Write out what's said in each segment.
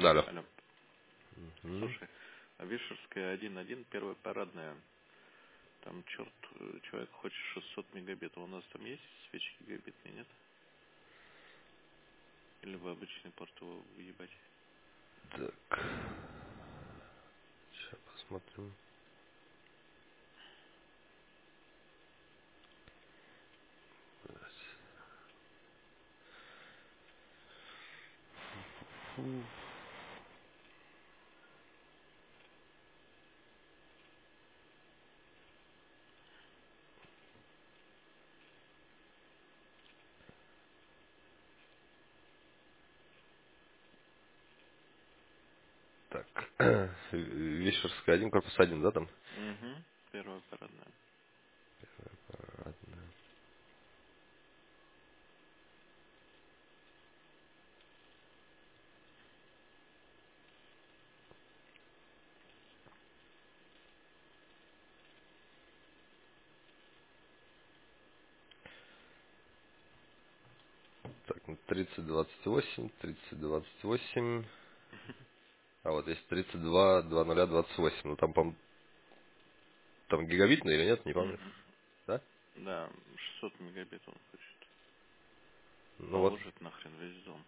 Алло. Алло. Мгм. Слушай, а Вишерская 1.1, первая парадная, там человек хочет 600 мегабит. У нас там есть свечи гигабитные, нет? Или вы обычный порт его въебать? Так. Сейчас посмотрим. Так. Вишерская 1, корпус 1, да, там? Угу, первая парадная. Ладно. Так, ну 3028, 3028. А вот есть 32, 2028. Ну там, там гигабитный или нет, не помню. Угу. Да? Да, 600 мегабит он хочет. Ну вот. Положит нахрен весь дом.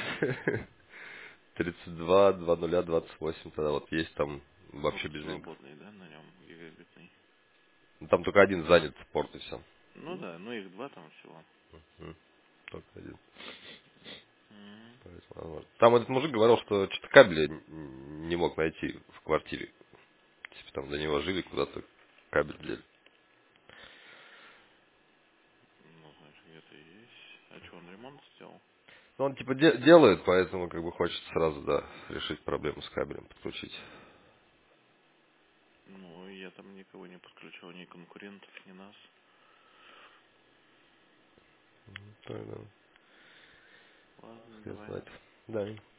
32, 2028. Тогда вот есть там вообще Порт без линков. свободный, да, на нем гигабитный? Ну, там только один занят порт и все. Ну да, ну их два там всего. Только один. Мгм. Поэтому, возможно. Там этот мужик говорил, что что-то кабеля не мог найти в квартире. Типа там до него жили, куда-то кабель дели. Ну, значит, где-то есть. А что, он ремонт сделал? Ну, он типа делает, поэтому как бы хочет сразу, да, решить проблему с кабелем, подключить. Ну, я там никого не подключал, ни конкурентов, ни нас. Да, да. Ладно, Хрен давай. знает. Да.